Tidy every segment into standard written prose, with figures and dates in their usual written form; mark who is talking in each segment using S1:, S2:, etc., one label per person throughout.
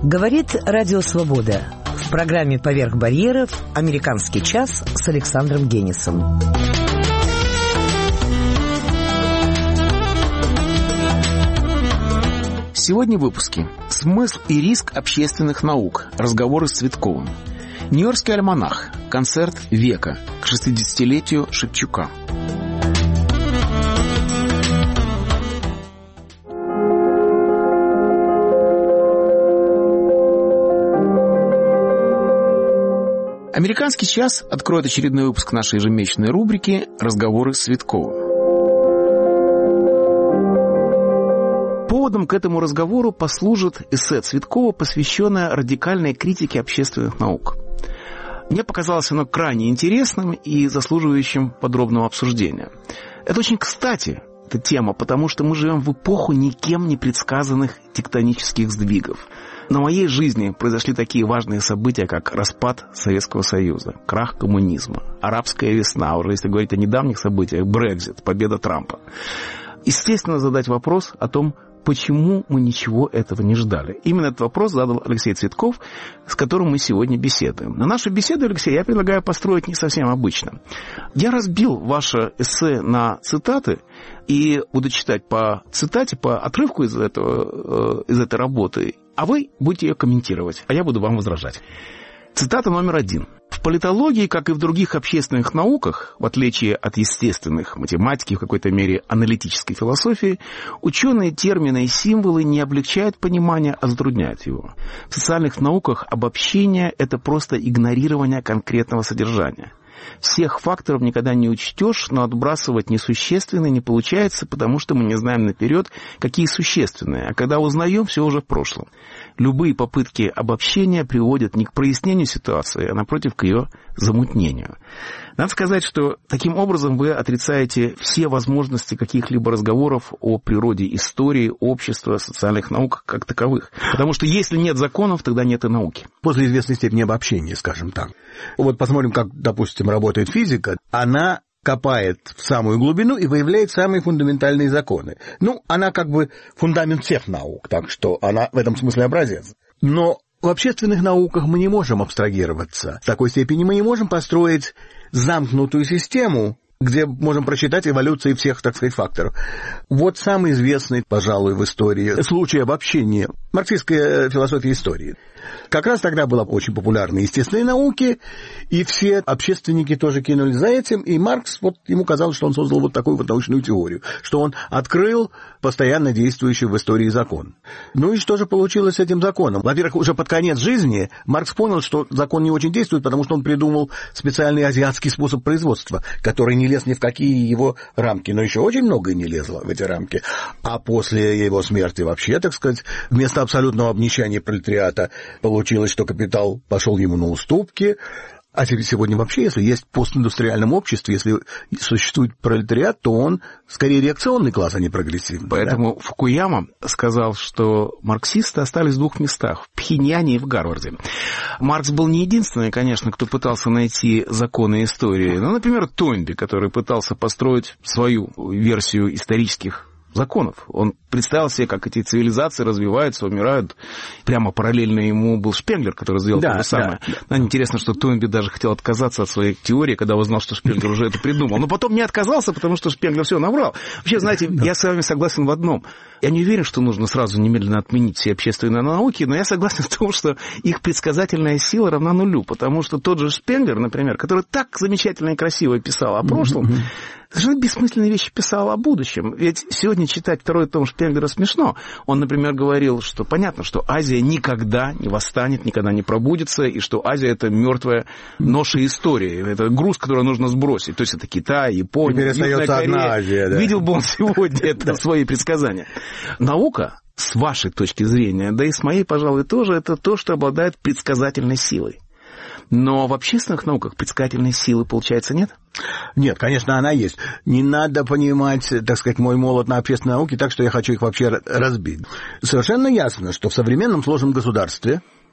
S1: Говорит Радио Свобода. В программе «Поверх барьеров» «Американский час» с Александром Генисом.
S2: Сегодня в выпуске «Смысл и риск общественных наук. Разговоры с Цветковым». Нью-Йоркский альманах. Концерт века к 60-летию Шевчука. «Американский час» откроет очередной выпуск нашей ежемесячной рубрики «Разговоры с Цветковым». Поводом к этому разговору послужит эссе Цветкова, посвященное радикальной критике общественных наук. Мне показалось оно крайне интересным и заслуживающим подробного обсуждения. Это очень кстати, эта тема, потому что мы живем в эпоху никем не предсказанных тектонических сдвигов. На моей жизни произошли такие важные события, как распад Советского Союза, крах коммунизма, арабская весна, уже если говорить о недавних событиях, Брексит, победа Трампа. Естественно, задать вопрос о том, почему мы ничего этого не ждали. Именно этот вопрос задал Алексей Цветков, с которым мы сегодня беседуем. На нашу беседу, Алексей, я предлагаю построить не совсем обычно. Я разбил ваше эссе на цитаты и буду читать по цитате, по отрывку из этой работы, а вы будете ее комментировать, а я буду вам возражать. Цитата номер 1. В политологии, как и в других общественных науках, в отличие от естественных, математики, в какой-то мере аналитической философии, ученые термины и символы не облегчают понимание, а затрудняют его. В социальных науках обобщение – это просто игнорирование конкретного содержания. Всех факторов никогда не учтешь, но отбрасывать несущественные не получается, потому что мы не знаем наперед, какие существенные, а когда узнаем, все уже в прошлом. Любые попытки обобщения приводят не к прояснению ситуации, а напротив к ее замутнению. Надо сказать, что таким образом вы отрицаете все возможности каких-либо разговоров о природе истории, общества, социальных наук как таковых. Потому что если нет законов, тогда нет и науки.
S3: После известной степени обобщения, скажем так. Вот посмотрим, как, допустим, работает физика. Она копает в самую глубину и выявляет самые фундаментальные законы. Она как бы фундамент всех наук, так что она в этом смысле образец. Но в общественных науках мы не можем абстрагироваться. В такой степени мы не можем построить замкнутую систему, где можем прочитать эволюции всех, так сказать, факторов. Вот самый известный, пожалуй, в истории случай обобщения – марксистская философия истории. Как раз тогда была очень популярна естественные науки, и все общественники тоже кинулись за этим, и Маркс, ему казалось, что он создал вот такую вот научную теорию, что он открыл постоянно действующий в истории закон. И что же получилось с этим законом? Во-первых, уже под конец жизни Маркс понял, что закон не очень действует, потому что он придумал специальный азиатский способ производства, который не лез ни в какие его рамки, но еще очень многое не лезло в эти рамки. А после его смерти вообще, так сказать, вместо абсолютного обнищания пролетариата получилось, что капитал пошел ему на уступки. А сегодня вообще, если есть в постиндустриальном обществе, если существует пролетариат, то он скорее реакционный класс, а не прогрессивный.
S2: Поэтому Фукуяма сказал, что марксисты остались в двух местах, в Пхеньяне и в Гарварде. Маркс был не единственный, конечно, кто пытался найти законы истории. Например, Тойнби, который пытался построить свою версию исторических законов. Он представил себе, как эти цивилизации развиваются, умирают. Прямо параллельно ему был Шпенглер, который сделал то же самое. Интересно, что Тойнби даже хотел отказаться от своей теории, когда узнал, что Шпенглер уже это придумал. Но потом не отказался, потому что Шпенглер все наврал. Вообще, знаете, я с вами согласен в одном. Я не уверен, что нужно сразу немедленно отменить все общественные науки, но я согласен в том, что их предсказательная сила равна нулю. Потому что тот же Шпенглер, например, который так замечательно и красиво писал о прошлом, совершенно бессмысленные вещи писал о будущем. Ведь сегодня читать второй том Шпенглера смешно. Он, например, говорил, что понятно, что Азия никогда не восстанет, никогда не пробудится, и что Азия — это мертвая ноша истории. Это груз, который нужно сбросить. То есть это Китай, Япония, Южная Корея. Азия, да. Видел бы он сегодня это свои предсказания. Наука, с вашей точки зрения, да и с моей, пожалуй, тоже, это то, что обладает предсказательной силой. Но в общественных науках предсказательной силы, получается, нет?
S3: Нет, конечно, она есть. Не надо понимать, так сказать, мой молот на общественной науке так, что я хочу их вообще разбить. Совершенно ясно, что в современном сложном государстве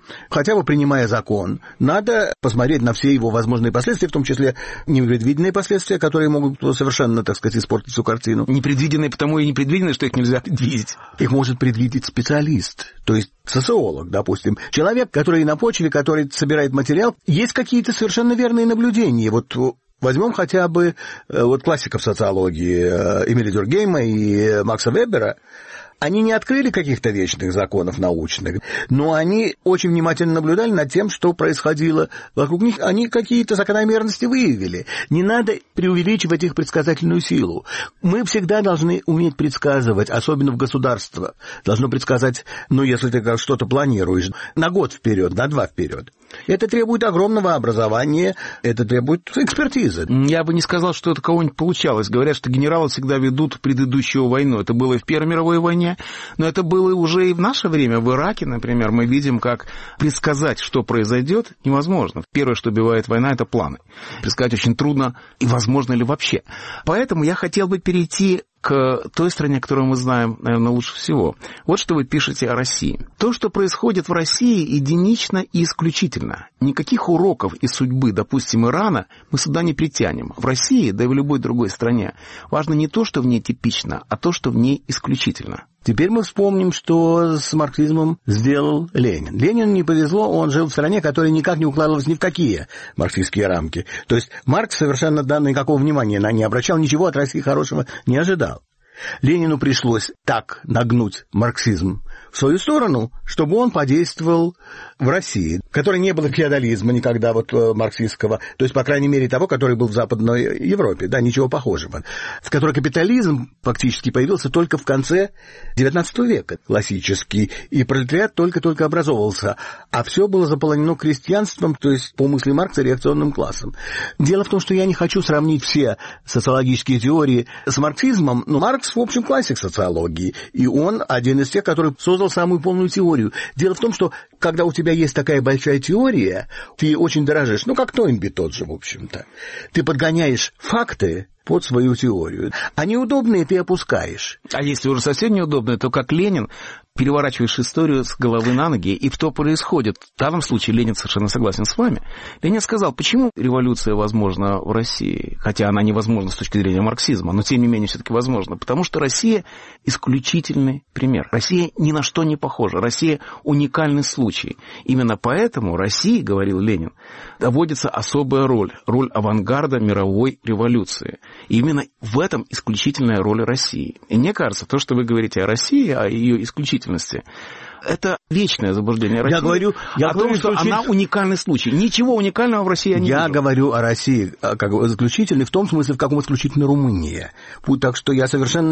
S3: хотя бы принимая закон, надо посмотреть на все его возможные последствия, в том числе непредвиденные последствия, которые могут совершенно, так сказать, испортить всю картину.
S2: Непредвиденные потому и непредвиденные, что их нельзя предвидеть.
S3: Их может предвидеть специалист, то есть социолог, допустим. Человек, который на почве, который собирает материал, есть какие-то совершенно верные наблюдения. Вот возьмем хотя бы классиков социологии Эмиля Дюркгейма и Макса Вебера. Они не открыли каких-то вечных законов научных, но они очень внимательно наблюдали над тем, что происходило вокруг них. Они какие-то закономерности выявили. Не надо преувеличивать их предсказательную силу. Мы всегда должны уметь предсказывать, особенно в государстве. Должно предсказать, если ты что-то планируешь, на год вперед, на 2 вперед. Это требует огромного образования, это требует экспертизы.
S2: Я бы не сказал, что это кого-нибудь получалось. Говорят, что генералы всегда ведут предыдущую войну. Это было и в Первой мировой войне, но это было уже и в наше время. В Ираке, например, мы видим, как предсказать, что произойдет, невозможно. Первое, что убивает война, это планы. Предсказать очень трудно, и возможно ли вообще. Поэтому я хотел бы перейти к той стране, которую мы знаем, наверное, лучше всего. Вот что вы пишете о России. То, что происходит в России, единично и исключительно. Никаких уроков из судьбы, допустим, Ирана, мы сюда не притянем. В России, да и в любой другой стране, важно не то, что в ней типично, а то, что в ней исключительно.
S3: Теперь мы вспомним, что с марксизмом сделал Ленин. Ленину не повезло, он жил в стране, которая никак не укладывалась ни в какие марксистские рамки. То есть Маркс совершенно никакого внимания не обращал, ничего от России хорошего не ожидал. Ленину пришлось так нагнуть марксизм в свою сторону, чтобы он подействовал в России, в которой не было феодализма никогда марксистского, то есть, по крайней мере, того, который был в Западной Европе, ничего похожего, в которой капитализм фактически появился только в конце XIX века, классический, и пролетариат только-только образовывался, а все было заполонено крестьянством, то есть, по мысли Маркса, реакционным классом. Дело в том, что я не хочу сравнить все социологические теории с марксизмом, но Маркс, в общем, классик социологии, и он один из тех, который создал самую полную теорию. Дело в том, что когда у тебя есть такая большая теория, ты очень дорожишь, как Тойнби тот же, в общем-то. Ты подгоняешь факты под свою теорию, а неудобные ты опускаешь.
S2: А если уже совсем неудобные, то как Ленин, переворачиваешь историю с головы на ноги, и что происходит. В данном случае Ленин совершенно согласен с вами. Ленин сказал, почему революция возможна в России, хотя она невозможна с точки зрения марксизма, но тем не менее все-таки возможна, потому что Россия исключительный пример. Россия ни на что не похожа, Россия уникальный случай. Именно поэтому России, говорил Ленин, доводится особая роль авангарда мировой революции. И именно в этом исключительная роль России. И мне кажется, то, что вы говорите о России, о ее исключительности, это вечное заблуждение России.
S3: Я говорю,
S2: что она уникальный случай. Ничего уникального в России я не вижу.
S3: Я говорю о России как исключительной в том смысле, в каком исключительно Румыния. Так что я совершенно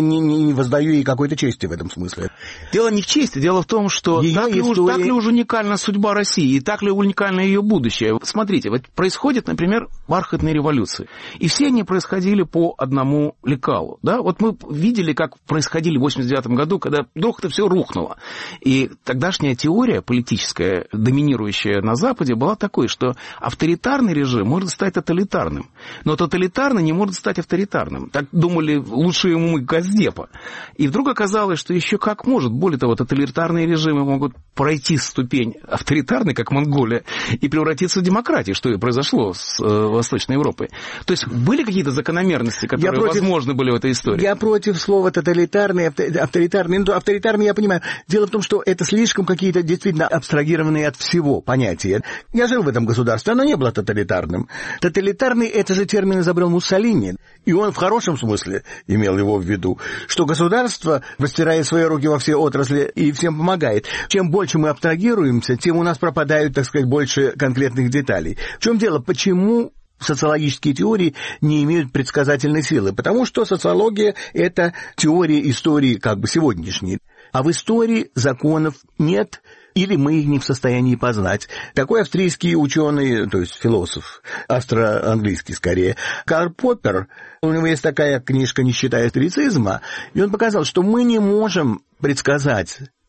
S3: не воздаю ей какой-то чести в этом смысле.
S2: Дело не в чести, дело в том, что так ли уже уникальна судьба России, и так ли уникально ее будущее. Смотрите, происходит, например, бархатные революции. И все они происходили по одному лекалу. Да? Мы видели, как происходили в 1989 году, когда вдруг это все рухнуло. И тогдашняя теория политическая, доминирующая на Западе, была такой, что авторитарный режим может стать тоталитарным, но тоталитарный не может стать авторитарным. Так думали лучшие умы Госдепа. И вдруг оказалось, что еще как может. Более того, тоталитарные режимы могут пройти ступень авторитарной, как Монголия, и превратиться в демократию, что и произошло с Восточной Европой. То есть были какие-то закономерности, которые возможны были в этой истории?
S3: Я против слова тоталитарный, авторитарный. Авторитарный я понимаю. Дело в том, что это слишком какие-то действительно абстрагированные от всего понятия. Я жил в этом государстве, оно не было тоталитарным. Тоталитарный — это же термин изобрел Муссолини, и он в хорошем смысле имел его в виду, что государство растирает свои руки во все отрасли и всем помогает. Чем больше мы абстрагируемся, тем у нас пропадают, так сказать, больше конкретных деталей. В чем дело? Почему социологические теории не имеют предсказательной силы? Потому что социология — это теория истории сегодняшней. А в истории законов нет, или мы их не в состоянии познать. Такой австрийский ученый, то есть философ, австро-английский скорее, Карл Поппер, у него есть такая книжка «Нищета историцизма», и он показал, что мы не можем предсказать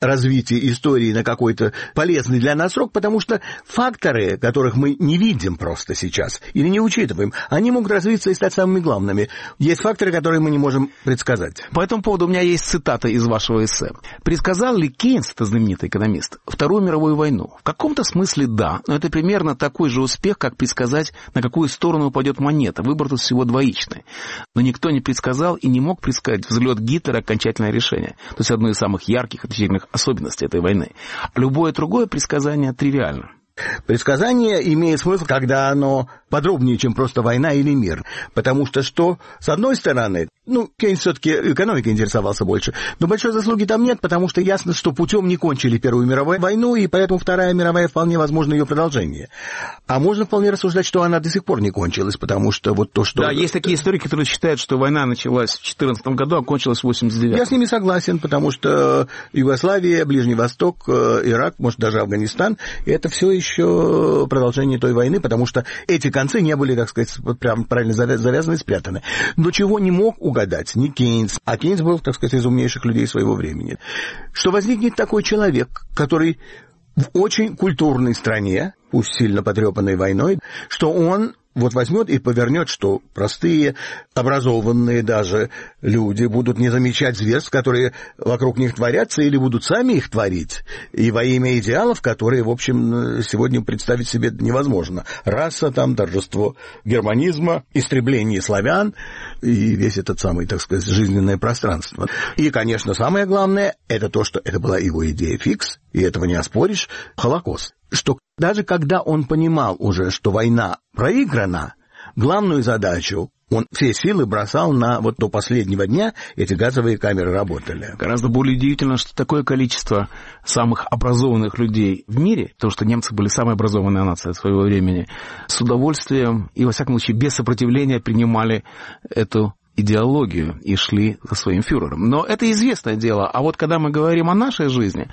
S3: развития истории на какой-то полезный для нас срок, потому что факторы, которых мы не видим просто сейчас или не учитываем, они могут развиться и стать самыми главными. Есть факторы, которые мы не можем предсказать.
S2: По этому поводу у меня есть цитата из вашего эссе. Предсказал ли Кейнс, это знаменитый экономист, Вторую мировую войну? В каком-то смысле да, но это примерно такой же успех, как предсказать, на какую сторону упадет монета. Выбор тут всего двоичный. Но никто не предсказал и не мог предсказать взлет Гитлера, окончательное решение. То есть одно из самых ярких отличительных особенностей этой войны. Любое другое предсказание тривиально.
S3: Предсказание имеет смысл, когда оно подробнее, чем просто война или мир. Потому что, с одной стороны, Кейнс все-таки экономикой интересовался больше, но большой заслуги там нет, потому что ясно, что путем не кончили Первую мировую войну, и поэтому Вторая мировая вполне возможно ее продолжение. А можно вполне рассуждать, что она до сих пор не кончилась, потому что вот то, что...
S2: Да, есть такие историки, которые считают, что война началась в 2014 году, а кончилась в 1989.
S3: Я с ними согласен, потому что Югославия, Ближний Восток, Ирак, может, даже Афганистан, это все еще продолжение той войны, потому что эти концы не были, так сказать, прям правильно завязаны и спрятаны. Но чего не мог угадать не Кейнс, а Кейнс был, так сказать, из умнейших людей своего времени, что возникнет такой человек, который в очень культурной стране, пусть сильно потрепанной войной, что он возьмет и повернет, что простые, образованные даже люди будут не замечать зверств, которые вокруг них творятся, или будут сами их творить, и во имя идеалов, которые, в общем, сегодня представить себе невозможно. Раса, торжество германизма, истребление славян, и весь этот самый, так сказать, жизненное пространство. И, конечно, самое главное, это то, что это была его идея фикс, и этого не оспоришь, Холокост. Что даже когда он понимал уже, что война проиграна, главную задачу он все силы бросал на до последнего дня эти газовые камеры работали.
S2: Гораздо более удивительно, что такое количество самых образованных людей в мире, потому что немцы были самая образованная нация своего времени, с удовольствием и, во всяком случае, без сопротивления принимали эту идеологию и шли за своим фюрером. Но это известное дело. А вот когда мы говорим о нашей жизни,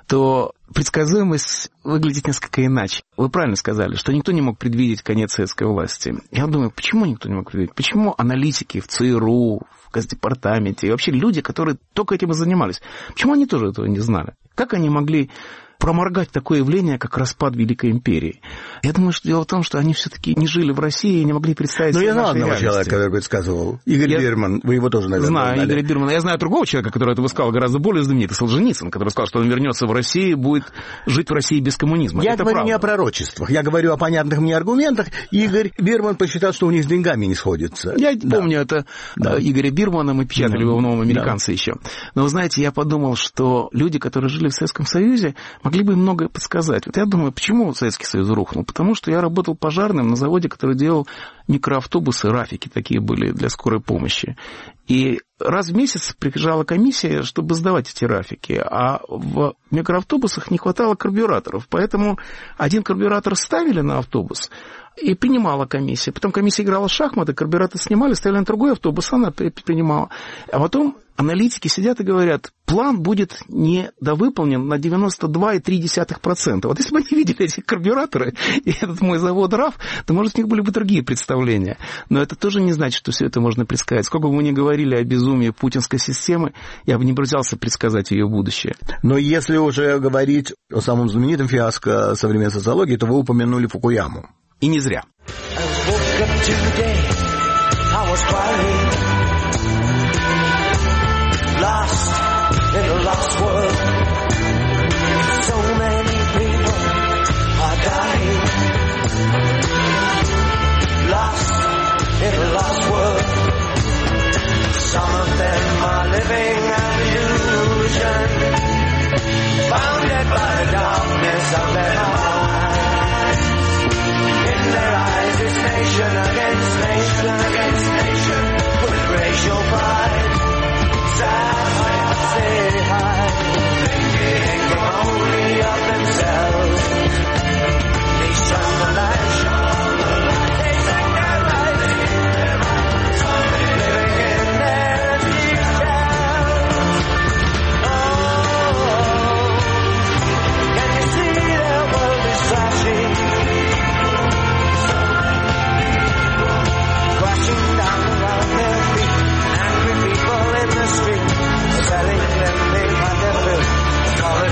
S2: то предсказуемость выглядит несколько иначе. Вы правильно сказали, что никто не мог предвидеть конец советской власти. Я думаю, почему никто не мог предвидеть? Почему аналитики в ЦРУ, в Госдепартаменте и вообще люди, которые только этим и занимались, почему они тоже этого не знали? Как они могли проморгать такое явление, как распад Великой империи? Я думаю, что дело в том, что они все-таки не жили в России и не могли представить себе нашей реальности. Но я знал одного человека,
S3: который предсказывал. Игорь Бирман. Вы его тоже, наверное,
S2: знаю,
S3: знали.
S2: Игоря Бирмана. Я знаю другого человека, который это высказал, гораздо более знаменитый, Солженицын, который сказал, что он вернется в Россию и будет жить в России без коммунизма.
S3: Я
S2: это
S3: говорю
S2: правда.
S3: Не о пророчествах, я говорю о понятных мне аргументах. Игорь Бирман посчитал, что у них с деньгами не сходится.
S2: Я помню это Игоря Бирмана, мы печатали его в «Новом американце» еще. Но, вы знаете, я подумал, что люди, которые жили в Советском Союзе, могли бы многое подсказать. Вот я думаю, почему Советский Союз рухнул? Потому что я работал пожарным на заводе, который делал микроавтобусы, рафики такие были для скорой помощи. И раз в месяц приезжала комиссия, чтобы сдавать эти рафики, а в микроавтобусах не хватало карбюраторов, поэтому один карбюратор ставили на автобус, и принимала комиссия. Потом комиссия играла в шахматы, карбюратор снимали, ставили на другой автобус, она принимала. А потом аналитики сидят и говорят, план будет недовыполнен на 92,3%. Вот если бы они видели эти карбюраторы и этот мой завод РАФ, то, может, у них были бы другие представления. Но это тоже не значит, что все это можно предсказать. Сколько бы мы ни говорили о безумии путинской системы, я бы не бросался предсказать ее будущее.
S3: Но если уже говорить о самом знаменитом фиаско современной социологии, то вы упомянули Фукуяму.
S2: И не зря.
S4: Nation against nation against nation, with racial pride, sad say hi, thinking only of themselves. They shun the light, they sing their light, living in their deep shells. Oh, can you see their world is crashing? Down around their feet, angry people in the street, selling cleansing on their fill,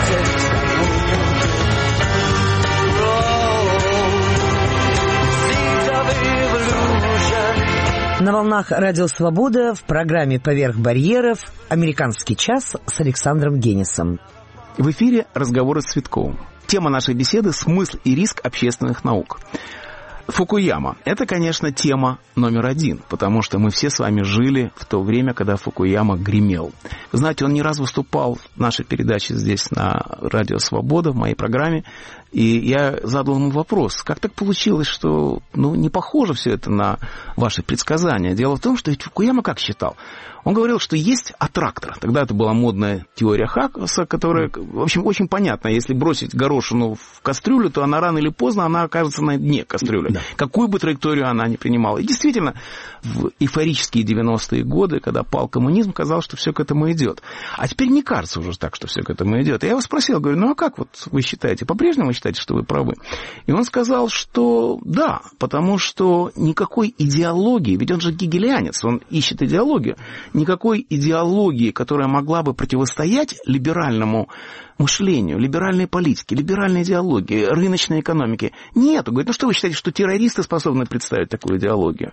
S1: На волнах Радио Свобода в программе «Поверх барьеров» «Американский час» с Александром Генисом.
S2: В эфире разговоры с Цветковым. Тема нашей беседы — смысл и риск общественных наук. Фукуяма — это, конечно, тема номер один, потому что мы все с вами жили в то время, когда Фукуяма гремел. Вы знаете, он не раз выступал в нашей передаче здесь на Радио Свобода, в моей программе, и я задал ему вопрос, как так получилось, что не похоже все это на ваши предсказания. Дело в том, что ведь Фукуяма как считал? Он говорил, что есть аттрактор. Тогда это была модная теория Хакаса, которая, в общем, очень понятна. Если бросить горошину в кастрюлю, то она рано или поздно окажется на дне кастрюли. Да. Какую бы траекторию она ни принимала. И действительно, в эйфорические 90-е годы, когда пал коммунизм, казалось, что все к этому идет. А теперь не кажется уже так, что все к этому идет. И я его спросил, говорю, а как вот вы считаете? По-прежнему вы считаете, что вы правы? И он сказал, что да, потому что никакой идеологии, ведь он же гегелианец, он ищет идеологию, никакой идеологии, которая могла бы противостоять либеральному мышлению, либеральной политике, либеральной идеологии, рыночной экономике, нету. Говорит, что вы считаете, что террористы способны представить такую идеологию?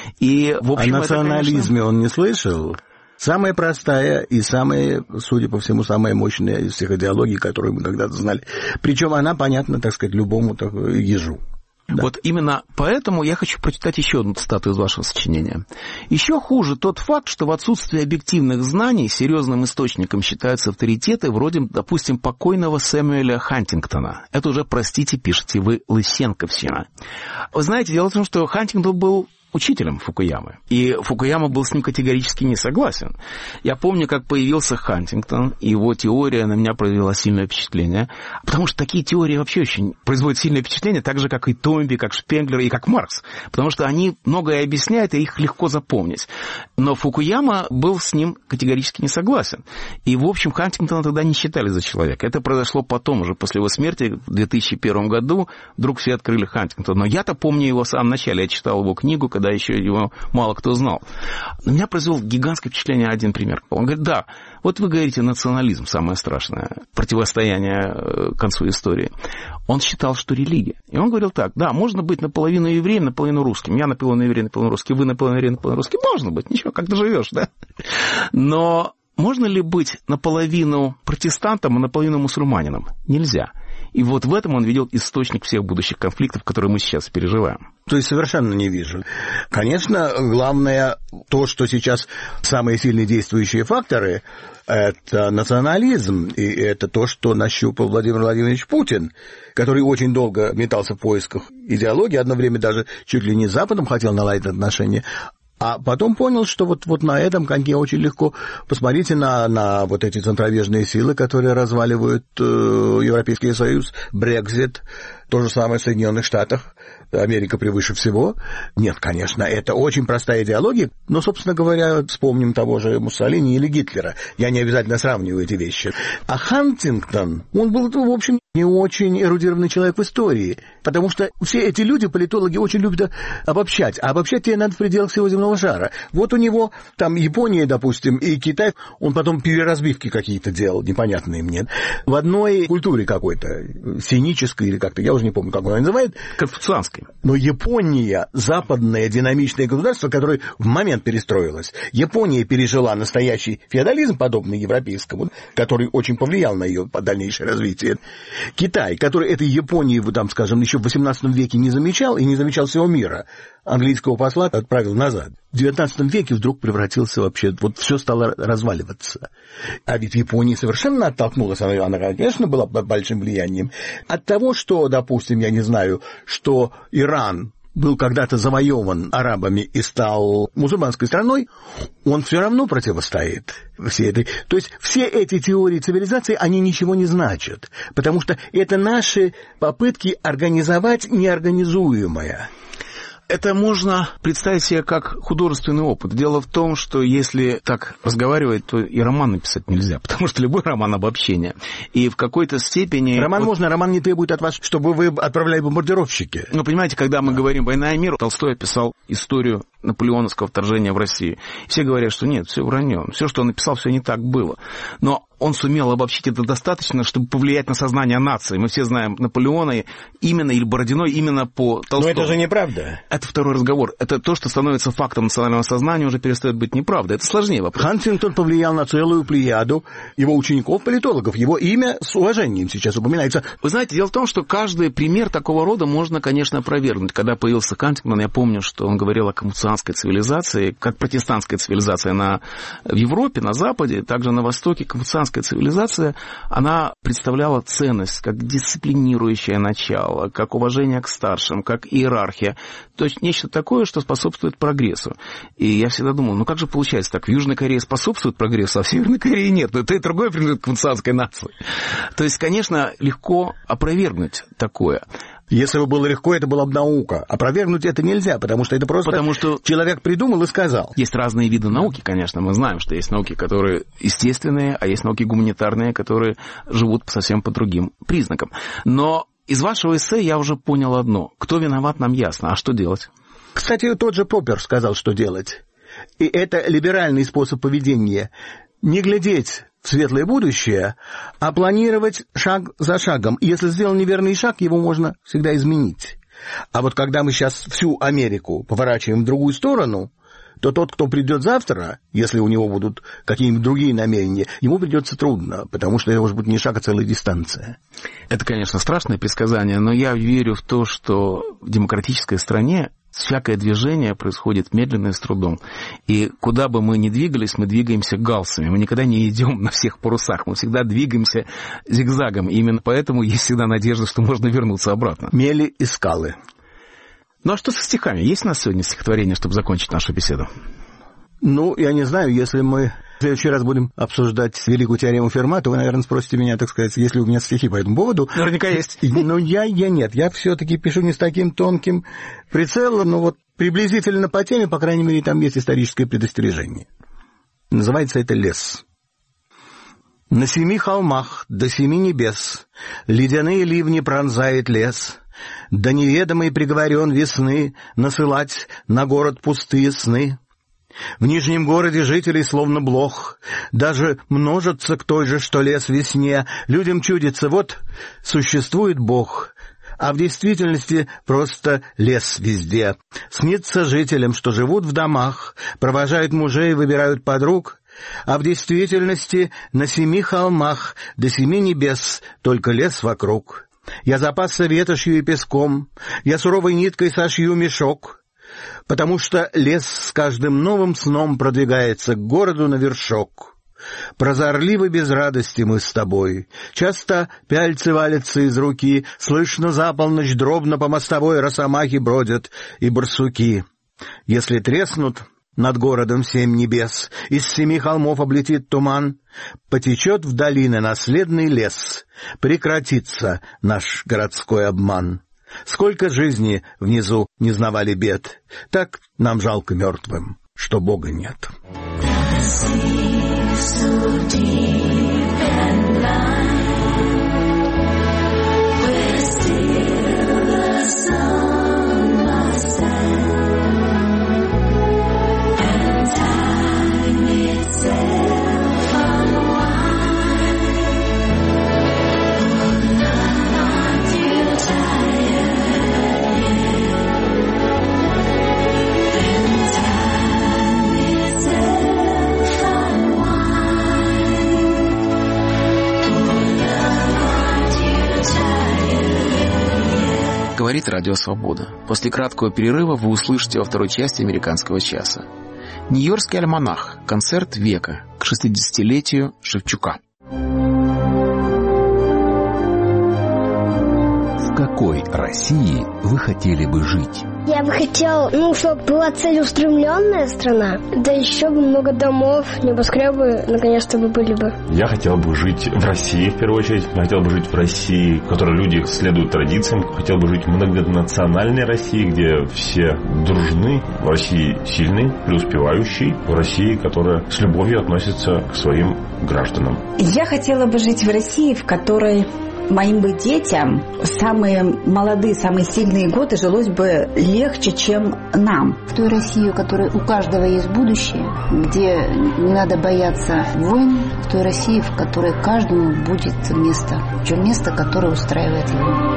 S2: И, в общем,
S3: о национализме это, конечно... он не слышал? Самая простая и самая, судя по всему, самая мощная из всех идеологий, которую мы когда-то знали. Причем она понятна, так сказать, любому ежу. Да.
S2: Вот именно поэтому я хочу прочитать еще одну цитату из вашего сочинения. «Еще хуже тот факт, что в отсутствии объективных знаний серьезным источником считаются авторитеты вроде, допустим, покойного Сэмюэля Хантингтона». Это уже, простите, пишете вы Лысенковщина. Вы знаете, дело в том, что Хантингтон был учителем Фукуямы. И Фукуяма был с ним категорически не согласен. Я помню, как появился Хантингтон, и его теория на меня произвела сильное впечатление. Потому что такие теории вообще очень производят сильное впечатление, так же, как и Томби, как Шпенглер и как Маркс. Потому что они многое объясняют, и их легко запомнить. Но Фукуяма был с ним категорически не согласен. И, в общем, Хантингтона тогда не считали за человека. Это произошло потом, уже после его смерти, в 2001 году. Вдруг все открыли Хантингтона. Но я-то помню его в самом начале. Я читал его книгу, когда еще его мало кто знал. На меня произвел гигантское впечатление один пример. Он говорит, да, вот вы говорите, национализм самое страшное, противостояние к концу истории. Он считал, что религия. И он говорил так, да, можно быть наполовину евреем, наполовину русским. Я наполовину еврей, наполовину русский, вы наполовину еврей, наполовину русский. Можно быть, ничего, как ты живешь, да? Но можно ли быть наполовину протестантом и наполовину мусульманином? Нельзя. И вот в этом он видел источник всех будущих конфликтов, которые мы сейчас переживаем.
S3: То есть совершенно не вижу. Конечно, главное то, что сейчас самые сильные действующие факторы, это национализм, и это то, что нащупал Владимир Владимирович Путин, который очень долго метался в поисках идеологии, одно время даже чуть ли не с Западом хотел наладить отношения, а потом понял, что вот на этом коньке очень легко. Посмотрите на вот эти центробежные силы, которые разваливают Европейский Союз, Брексит, то же самое в Соединенных Штатах, Америка превыше всего. Нет, конечно, это очень простая идеология, но, собственно говоря, вспомним того же Муссолини или Гитлера. Я не обязательно сравниваю эти вещи. А Хантингтон, он был, в общем, не очень эрудированный человек в истории, потому что все эти люди, политологи, очень любят обобщать. А обобщать тебе надо в пределах всего земного шара. Вот у него там Япония, допустим, и Китай, он потом переразбивки какие-то делал, непонятные мне. В одной культуре какой-то, синической или как-то, я уже не помню, как он называет.
S2: Конфуцианской.
S3: Но Япония, западное динамичное государство, которое в момент перестроилось. Япония пережила настоящий феодализм, подобный европейскому, который очень повлиял на ее дальнейшее развитие. Китай, который этой Японии, там, скажем, еще в XVIII веке не замечал, и не замечал всего мира, английского посла отправил назад. В XIX веке вдруг превратился вообще, вот все стало разваливаться. А ведь Япония совершенно оттолкнулась, она, конечно, была под большим влиянием. От того, что, допустим, я не знаю, что Иран был когда-то завоеван арабами и стал мусульманской страной, он все равно противостоит всей этой... То есть все эти теории цивилизации, они ничего не значат, потому что это наши попытки организовать неорганизуемое.
S2: Это можно представить себе как художественный опыт. Дело в том, что если так разговаривать, то и роман написать нельзя, потому что любой роман — обобщение. И в какой-то степени...
S3: Роман можно, роман не требует от вас, чтобы вы отправляли бомбардировщики.
S2: Ну, понимаете, когда мы говорим «Война и мир», Толстой описал историю наполеоновского вторжения в Россию. Все говорят, что нет, все вранье. Все, что он написал, все не так было. Но он сумел обобщить это достаточно, чтобы повлиять на сознание нации. Мы все знаем Наполеона именно, или Бородино именно по Толстому.
S3: Но это же неправда.
S2: Это второй разговор. Это то, что становится фактом национального сознания, уже перестает быть неправдой. Это сложнее вопрос.
S3: Хантингтон повлиял на целую плеяду его учеников-политологов. Его имя с уважением сейчас упоминается.
S2: Вы знаете, дело в том, что каждый пример такого рода можно, конечно, опровергнуть. Когда появился Хантингтон, я помню, что он говорил о конфуцианской цивилизации, как протестантская цивилизация в Европе, на Западе, также на Востоке. Конфуцианская цивилизация, она представляла ценность как дисциплинирующее начало, как уважение к старшим, как иерархия. То есть нечто такое, что способствует прогрессу. И я всегда думал, ну как же получается так? В Южной Корее способствует прогрессу, а в Северной Корее нет. Но это и другое принадлежит к конфуцианской нации. То есть, конечно, легко опровергнуть такое.
S3: Если бы было легко, это была бы наука. Опровергнуть это нельзя, потому что это просто человек придумал и сказал.
S2: Есть разные виды науки, конечно. Мы знаем, что есть науки, которые естественные, а есть науки гуманитарные, которые живут совсем по другим признакам. Но из вашего эссе я уже понял одно. Кто виноват, нам ясно. А что делать?
S3: Кстати, тот же Поппер сказал, что делать. И это либеральный способ поведения. Не глядеть в светлое будущее, а планировать шаг за шагом. И если сделан неверный шаг, его можно всегда изменить. А вот когда мы сейчас всю Америку поворачиваем в другую сторону, то тот, кто придет завтра, если у него будут какие-нибудь другие намерения, ему придется трудно, потому что это может быть не шаг, а целая дистанция.
S2: Это, конечно, страшное предсказание, но я верю в то, что в демократической стране всякое движение происходит медленно и с трудом. И куда бы мы ни двигались, мы двигаемся галсами. Мы никогда не идем на всех парусах. Мы всегда двигаемся зигзагом. И именно поэтому есть всегда надежда, что можно вернуться обратно.
S3: Мели и скалы.
S2: Ну а что со стихами? Есть у нас сегодня стихотворение, чтобы закончить нашу беседу?
S3: Ну, я не знаю, если мы в следующий раз будем обсуждать великую теорему Ферма, то вы, наверное, спросите меня, так сказать, есть ли у меня стихи по этому поводу.
S2: Наверняка есть.
S3: Но я нет. Я все-таки пишу не с таким тонким прицелом, но вот приблизительно по теме, по крайней мере, там есть историческое предостережение. Называется это «Лес». На 7 холмах до 7 небес ледяные ливни пронзает лес, да неведомый приговорен весны насылать на город пустые сны. В Нижнем городе жителей словно блох, даже множатся к той же, что лес весне. Людям чудится, вот существует Бог, а в действительности просто лес везде. Снится жителям, что живут в домах, провожают мужей, выбирают подруг, а в действительности на 7 холмах до 7 небес только лес вокруг. Я запасся ветошью и песком, я суровой ниткой сошью мешок, потому что лес с каждым новым сном продвигается к городу на вершок. Прозорливы без радости мы с тобой, часто пяльцы валятся из руки, слышно за полночь дробно по мостовой росомахи бродят и барсуки. Если треснут над городом 7 небес, из 7 холмов облетит туман, потечет в долины наследный лес, прекратится наш городской обман. Сколько жизни внизу не знавали бед, так нам жалко мертвым, что Бога нет.
S2: Говорит Радио Свобода. После краткого перерыва вы услышите во второй части «Американского часа». Нью-Йоркский альманах. Концерт века к 60-летию Шевчука.
S5: В какой России вы хотели бы жить?
S6: Я бы хотел, чтобы была целеустремленная страна, да еще бы много домов, небоскребы наконец-то бы были бы.
S7: Я хотел бы жить в России, в первую очередь. Я хотел бы жить в России, в которой люди следуют традициям. Хотел бы жить в многонациональной России, где все дружны. В России сильный, преуспевающий. В России, которая с любовью относится к своим гражданам.
S8: Я хотела бы жить в России, в которой Моим бы детям самые молодые, самые сильные годы жилось бы легче, чем нам.
S9: В той России, у которой у каждого есть будущее, где не надо бояться войн, в той России, в которой каждому будет место, причем место, которое устраивает его.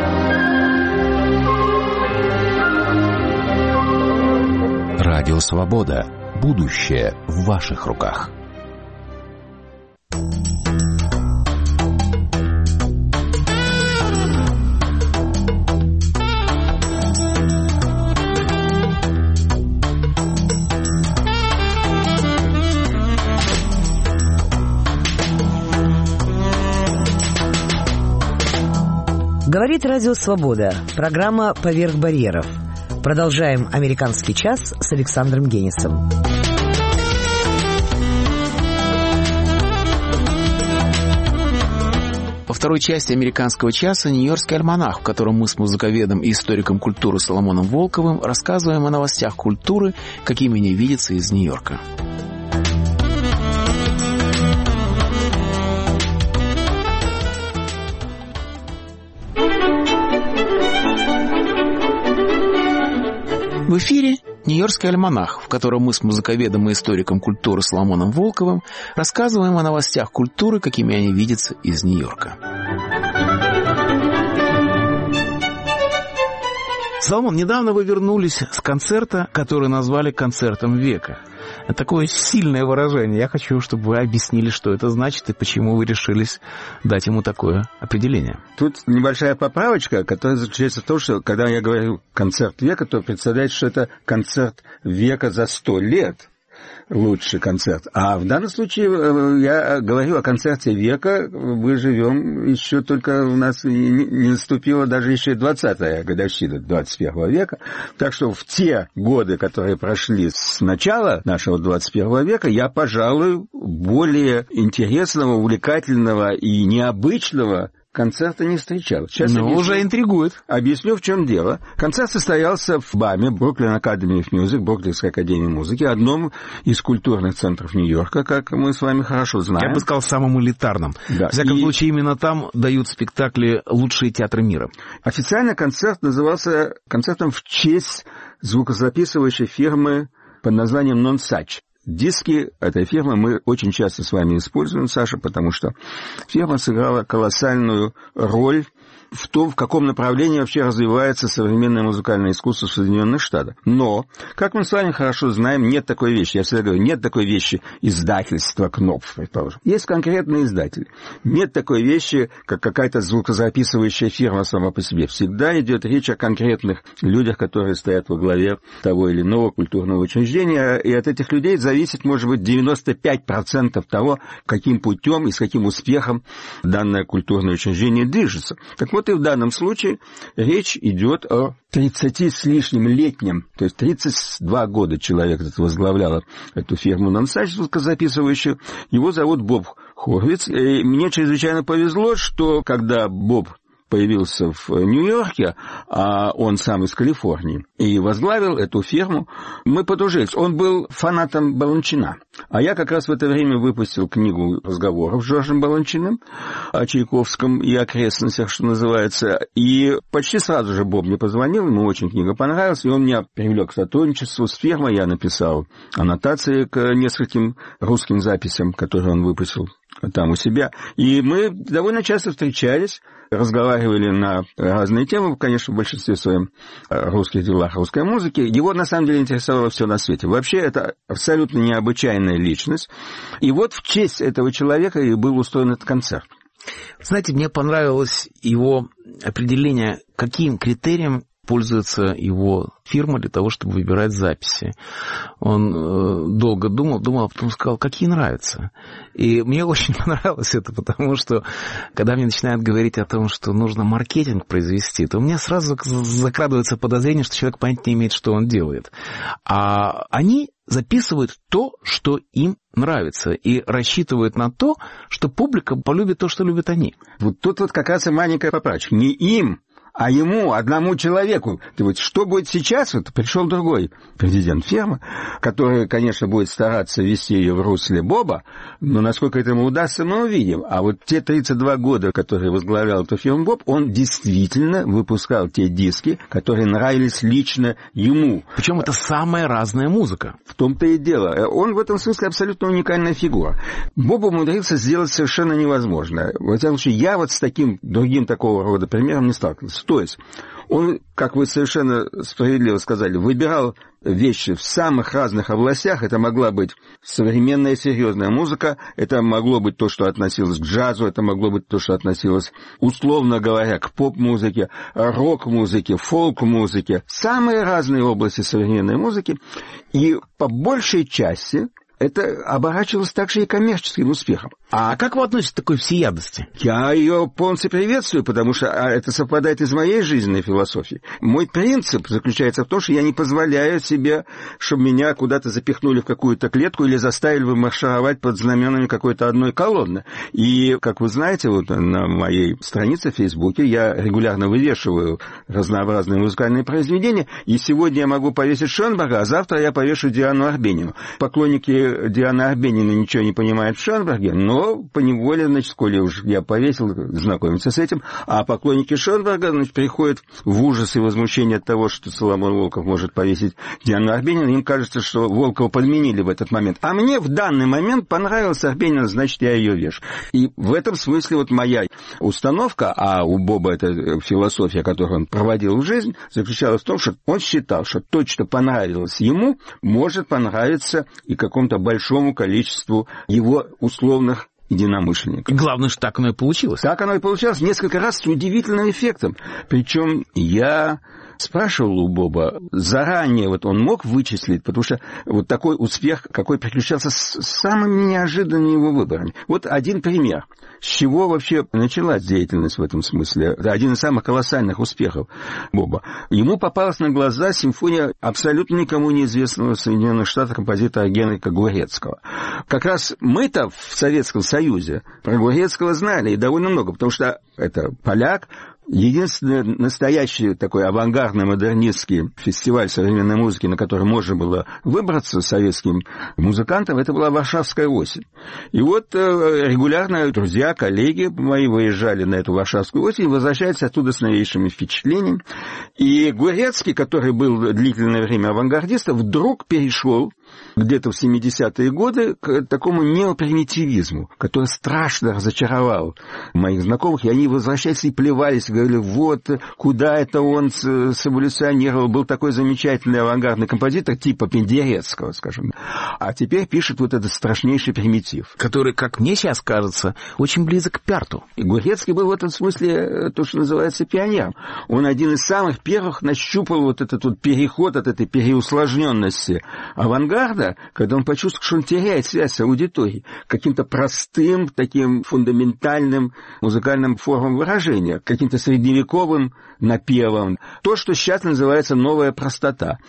S5: Радио Свобода. Будущее в ваших руках.
S1: Говорит Радио Свобода. Программа «Поверх барьеров». Продолжаем «Американский час» с Александром Генисом.
S2: Во второй части «Американского часа» «Нью-Йоркский альманах», в котором мы с музыковедом и историком культуры Соломоном Волковым рассказываем о новостях культуры, какими они видятся из Нью-Йорка. В эфире «Нью-Йоркский альманах», в котором мы с музыковедом и историком культуры Соломоном Волковым рассказываем о новостях культуры, какими они видятся из Нью-Йорка. Соломон, недавно вы вернулись с концерта, который назвали «Концертом века». Это такое сильное выражение. Я хочу, чтобы вы объяснили, что это значит и почему вы решились дать ему такое определение.
S3: Тут небольшая поправочка, которая заключается в том, что когда я говорю «концерт века», то представляете, что это концерт века за 100 лет. Лучший концерт. А в данном случае я говорю о концерте века. Мы живем еще только, у нас не наступила даже еще 20-я годовщина 21 века. Так что в те годы, которые прошли с начала нашего 21 века, я, пожалуй, более интересного, увлекательного и необычного концерта не встречал.
S2: Но уже интригует.
S3: Объясню, в чем дело. Концерт состоялся в БАМе, Brooklyn Academy of Music, Бруклинской академии музыки, одном из культурных центров Нью-Йорка, как мы с вами хорошо знаем.
S2: Я бы сказал, самым элитарным. Да. В всяком случае, именно там дают спектакли лучшие театры мира.
S3: Официально концерт назывался концертом в честь звукозаписывающей фирмы под названием Nonsuch. Диски этой фирмы мы очень часто с вами используем, Саша, потому что фирма сыграла колоссальную роль в том, в каком направлении вообще развивается современное музыкальное искусство в Соединенных Штатах. Но, как мы с вами хорошо знаем, нет такой вещи, я всегда говорю, нет такой вещи издательства Knopf, предположим. Есть конкретные издатели. Нет такой вещи, как какая-то звукозаписывающая фирма сама по себе. Всегда идет речь о конкретных людях, которые стоят во главе того или иного культурного учреждения, и от этих людей зависит, может быть, 95% того, каким путем и с каким успехом данное культурное учреждение движется. Так вот и в данном случае речь идет о 30 с лишним летнем, то есть 32 года человек возглавлял эту фирму Nonsuch звукозаписывающую. Его зовут Боб Хорвиц. И мне чрезвычайно повезло, что когда Боб появился в Нью-Йорке, а он сам из Калифорнии, и возглавил эту фирму, мы подружились. Он был фанатом Баланчина. А я как раз в это время выпустил книгу разговоров с Жоржем Баланчиным о Чайковском и окрестностях, что называется. И почти сразу же Боб мне позвонил, ему очень книга понравилась, и он меня привлек к сотрудничеству с фирмой. Я написал аннотации к нескольким русским записям, которые он выпустил там у себя. И мы довольно часто встречались, разговаривали на разные темы, конечно, в большинстве своем русских делах, русской музыки. Его, на самом деле, интересовало все на свете. Вообще, это абсолютно необычайная личность. И вот в честь этого человека и был устроен этот концерт.
S2: Знаете, мне понравилось его определение, каким критерием пользуется его фирма для того, чтобы выбирать записи. Он долго думал, а потом сказал, какие нравятся. И мне очень понравилось это, потому что, когда мне начинают говорить о том, что нужно маркетинг произвести, то у меня сразу закрадывается подозрение, что человек понятия не имеет, что он делает. А они записывают то, что им нравится, и рассчитывают на то, что публика полюбит то, что любят они.
S3: Вот тут вот как раз и маленькая поправочка. Не им, А ему, одному человеку, что будет сейчас? Вот пришел другой президент фирмы, который, конечно, будет стараться вести ее в русле Боба, но насколько это ему удастся, мы увидим. А вот те 32 года, которые возглавлял эту фирму Боб, он действительно выпускал те диски, которые нравились лично ему.
S2: Причем это самая разная музыка.
S3: В том-то и дело. Он в этом смысле абсолютно уникальная фигура. Боб умудрился сделать совершенно невозможное. Во всяком случае, я вот с таким другим такого рода примером не сталкивался. То есть он, как вы совершенно справедливо сказали, выбирал вещи в самых разных областях. Это могла быть современная серьезная музыка, это могло быть то, что относилось к джазу, это могло быть то, что относилось, условно говоря, к поп-музыке, рок-музыке, фолк-музыке. Самые разные области современной музыки. И по большей части это оборачивалось также и коммерческим успехом.
S2: А как вы относитесь к такой всеядности?
S3: Я ее полностью приветствую, потому что это совпадает из моей жизненной философии. Мой принцип заключается в том, что я не позволяю себе, чтобы меня куда-то запихнули в какую-то клетку или заставили маршировать под знаменами какой-то одной колонны. И, как вы знаете, вот на моей странице в Фейсбуке я регулярно вывешиваю разнообразные музыкальные произведения, и сегодня я могу повесить Шонберга, а завтра я повешу Диану Арбенину. Поклонники Дианы Арбениной ничего не понимают в Шонберге, но поневоле, значит, коли уж я повесил, знакомиться с этим, а поклонники Шонберга, значит, приходят в ужас и возмущение от того, что Соломон Волков может повесить Диану Арбенину, им кажется, что Волкова подменили в этот момент. А мне в данный момент понравилась Арбенина, значит, я ее вешу. И в этом смысле вот моя установка, а у Боба это философия, которую он проводил в жизнь, заключалась в том, что он считал, что то, что понравилось ему, может понравиться и какому-то большому количеству его условных единомышленников.
S2: Главное, что так оно и получилось.
S3: Так оно и получилось несколько раз с удивительным эффектом. Причем я спрашивал у Боба, заранее вот он мог вычислить, потому что вот такой успех, какой приключался с самыми неожиданными его выборами. Вот один пример. С чего вообще началась деятельность в этом смысле? Это один из самых колоссальных успехов Боба. Ему попалась на глаза симфония абсолютно никому неизвестного в Соединенных Штатах композитора Генрика Гурецкого. Как раз мы-то в Советском Союзе про Гурецкого знали, и довольно много, потому что это поляк. Единственный настоящий такой авангардный модернистский фестиваль современной музыки, на который можно было выбраться советским музыкантам, это была «Варшавская осень». И вот регулярно друзья, коллеги мои выезжали на эту «Варшавскую осень» и возвращаются оттуда с новейшими впечатлениями. И Гурецкий, который был длительное время авангардистом, вдруг перешел где-то в 70-е годы к такому неопримитивизму, который страшно разочаровал моих знакомых, и они возвращались и плевались, говорили, вот куда это он эволюционировал, был такой замечательный авангардный композитор типа Пендерецкого, скажем. А теперь пишет вот этот страшнейший примитив.
S2: Который, как мне сейчас кажется, очень близок к Пярту.
S3: И Гурецкий был в этом смысле то, что называется пионером. Он один из самых первых нащупал вот этот вот переход от этой переусложненности авангарда, когда он почувствовал, что он теряет связь с аудиторией, каким-то простым, таким фундаментальным музыкальным формам выражения, каким-то средневековым напевом. То, что сейчас называется новая простота.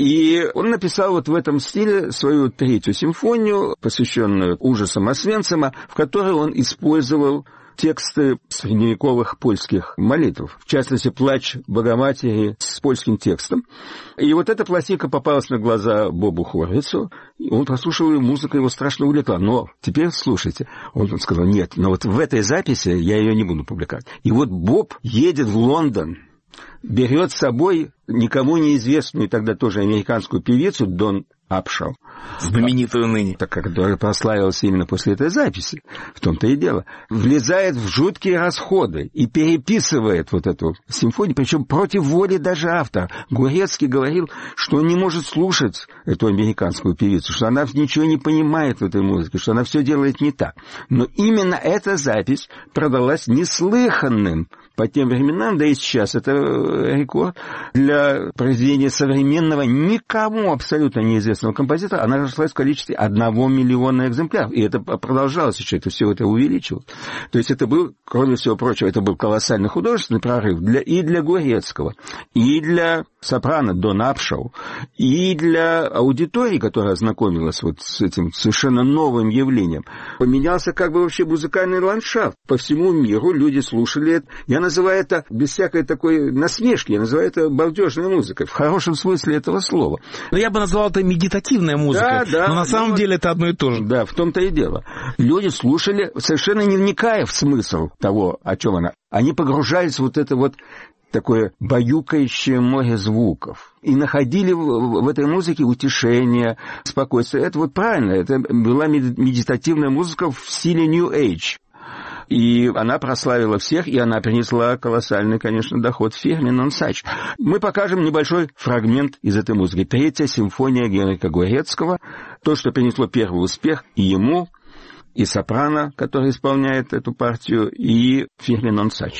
S3: И он написал вот в этом стиле свою третью симфонию, посвященную ужасам Освенцима, в которой он использовал тексты средневековых польских молитв, в частности, «Плач Богоматери» с польским текстом. И вот эта пластинка попалась на глаза Бобу Хорвицу, и он прослушал ее, музыка его страшно увлекла. Но теперь слушайте. Он сказал, нет, но вот в этой записи я ее не буду публиковать. И вот Боб едет в Лондон, берет с собой никому неизвестную тогда тоже американскую певицу Дон Апшоу,
S2: знаменитую ныне,
S3: которая прославилась именно после этой записи, в том-то и дело, влезает в жуткие расходы и переписывает вот эту симфонию, причем против воли даже автора. Гурецкий говорил, что он не может слушать эту американскую певицу, что она ничего не понимает в этой музыке, что она все делает не так. Но именно эта запись продалась неслыханным по тем временам, да и сейчас это рекорд для произведения современного, никому абсолютно неизвестного композитора. Она разошлась в количестве 1 миллиона экземпляров. И это продолжалось еще, это все это увеличилось. То есть это был, кроме всего прочего, это был колоссальный художественный прорыв и для Гурецкого, и для сопрано Дон Апшоу, и для аудитории, которая ознакомилась вот с этим совершенно новым явлением. Поменялся как бы вообще музыкальный ландшафт. По всему миру люди слушали это. Я
S10: называю это, без всякой такой насмешки, я называю это балдежной музыкой, в хорошем смысле этого слова.
S2: Но я бы назвал это медитативная музыка, но на самом деле это одно и то же.
S10: Да, в том-то и дело. Люди слушали, совершенно не вникая в смысл того, о чем она. Они погружались в вот это вот такое баюкающее море звуков. И находили в этой музыке утешение, спокойствие. Это вот правильно, это была медитативная музыка в стиле New Age. И она прославила всех, и она принесла колоссальный, конечно, доход фирме Нонсач. Мы покажем небольшой фрагмент из этой музыки. 3-я симфония Генрика Горецкого. То, что принесло первый успех и ему, и сопрано, который исполняет эту партию, и фирме Нонсач.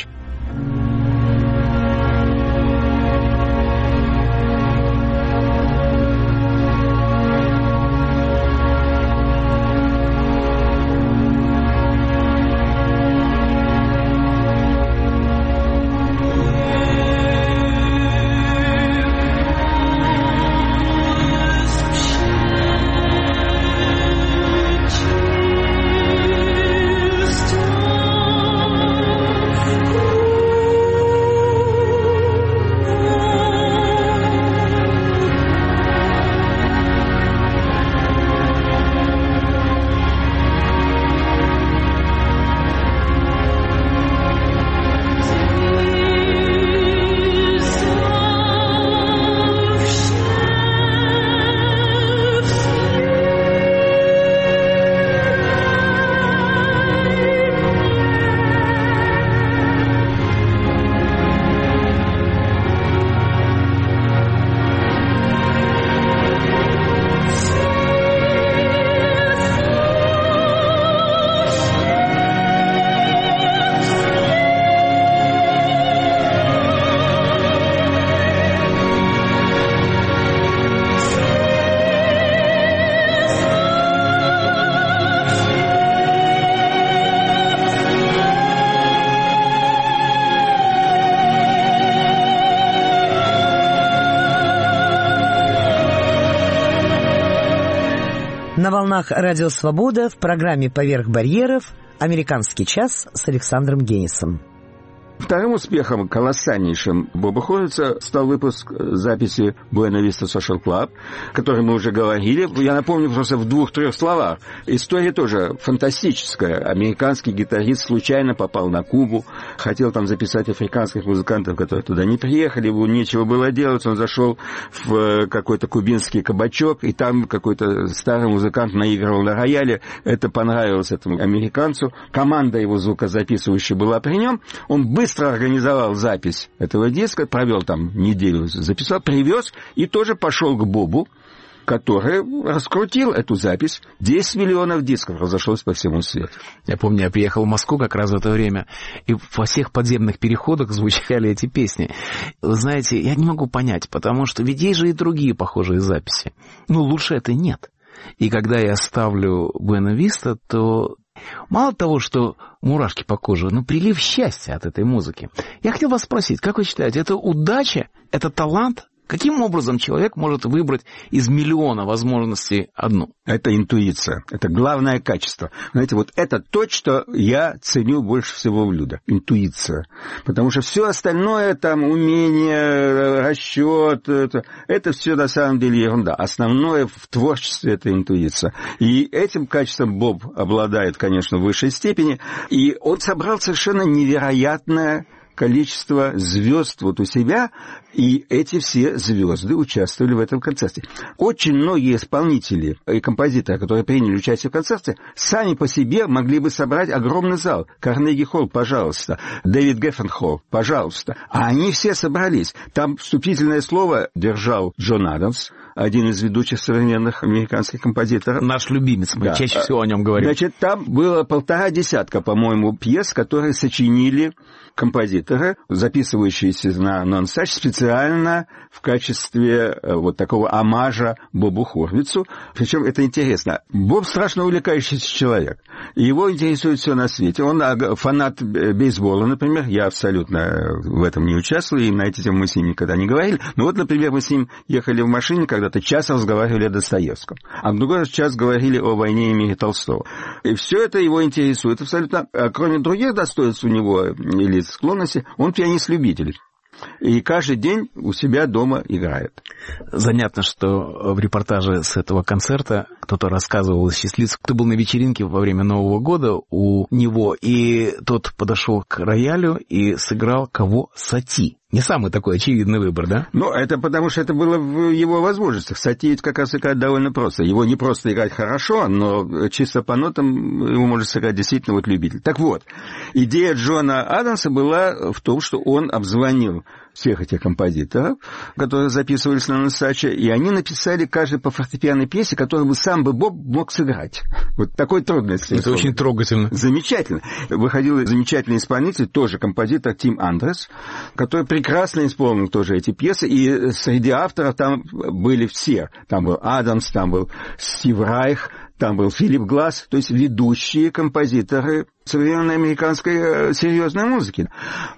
S1: На волнах «Радио Свобода» в программе «Поверх барьеров» «Американский час» с Александром Генисом.
S10: Вторым успехом, колоссальнейшим Боба Хорвица, стал выпуск записи Buena Vista Social Club, о которой мы уже говорили. Я напомню просто в 2-3 словах. История тоже фантастическая. Американский гитарист случайно попал на Кубу, хотел там записать африканских музыкантов, которые туда не приехали, ему нечего было делать. Он зашел в какой-то кубинский кабачок, и там какой-то старый музыкант наигрывал на рояле. Это понравилось этому американцу. Команда его звукозаписывающая была при нем. Он быстро организовал запись этого диска, провел там неделю, записал, привез и тоже пошел к Бобу, который раскрутил эту запись. 10 миллионов дисков разошлось по всему свету.
S2: Я помню, я приехал в Москву как раз в это время, и во всех подземных переходах звучали эти песни. Вы знаете, я не могу понять, потому что ведь есть же и другие похожие записи. Ну, лучше это нет. И когда я ставлю Buena Vista, то мало того, что мурашки по коже, но прилив счастья от этой музыки. Я хотел вас спросить, как вы считаете, это удача, это талант? Каким образом человек может выбрать из миллиона возможностей одну?
S10: Это интуиция. Это главное качество. Знаете, вот это то, что я ценю больше всего в людях. Интуиция. Потому что все остальное, там, умение, расчет, это все на самом деле ерунда. Основное в творчестве — это интуиция. И этим качеством Боб обладает, конечно, в высшей степени. И он собрал совершенно невероятное количество звезд вот у себя, и эти все звезды участвовали в этом концерте. Очень многие исполнители и композиторы, которые приняли участие в концерте, сами по себе могли бы собрать огромный зал. Карнеги Холл, пожалуйста. Дэвид Геффен Холл, пожалуйста. А они все собрались. Там вступительное слово держал Джон Адамс, один из ведущих современных американских композиторов.
S2: Наш любимец, мы чаще всего о нем говорим.
S10: Значит, там было 1,5 по-моему, пьес, которые сочинили композиторы, записывающиеся на Нонсач специально в качестве вот такого омажа Бобу Хорвицу. Причем это интересно. Боб страшно увлекающийся человек. Его интересует все на свете. Он фанат бейсбола, например. Я абсолютно в этом не участвую, и на эти темы мы с ним никогда не говорили. Но вот, например, мы с ним ехали в машине, когда когда-то час разговаривали о Достоевском, а в другой час говорили о «Войне и мире» Толстого. И все это его интересует абсолютно. А кроме других достоинств у него или склонностей, он пианист-любитель. И каждый день у себя дома играет.
S2: Занятно, что в репортаже с этого концерта кто-то рассказывал из счастливцев, кто был на вечеринке во время Нового года у него, и тот подошел к роялю и сыграл кого? Сати. Не самый такой очевидный выбор, да?
S10: Ну, это потому что это было в его возможностях. Сати как раз играть довольно просто. Его не просто играть хорошо, но чисто по нотам его может сыграть действительно вот любитель. Так вот, идея Джона Адамса была в том, что он обзвонил всех этих композиторов, которые записывались на Носаче, и они написали каждый по фортепианной пьесе, которую сам бы Боб мог сыграть. Вот такой трудности.
S2: Это очень трогательно.
S10: Замечательно. Выходил замечательный исполнитель, тоже композитор Тим Андрес, который прекрасно исполнил тоже эти пьесы, и среди авторов там были все. Там был Адамс, там был Стив Райх, там был Филипп Гласс, то есть ведущие композиторы современной американской серьезной музыки.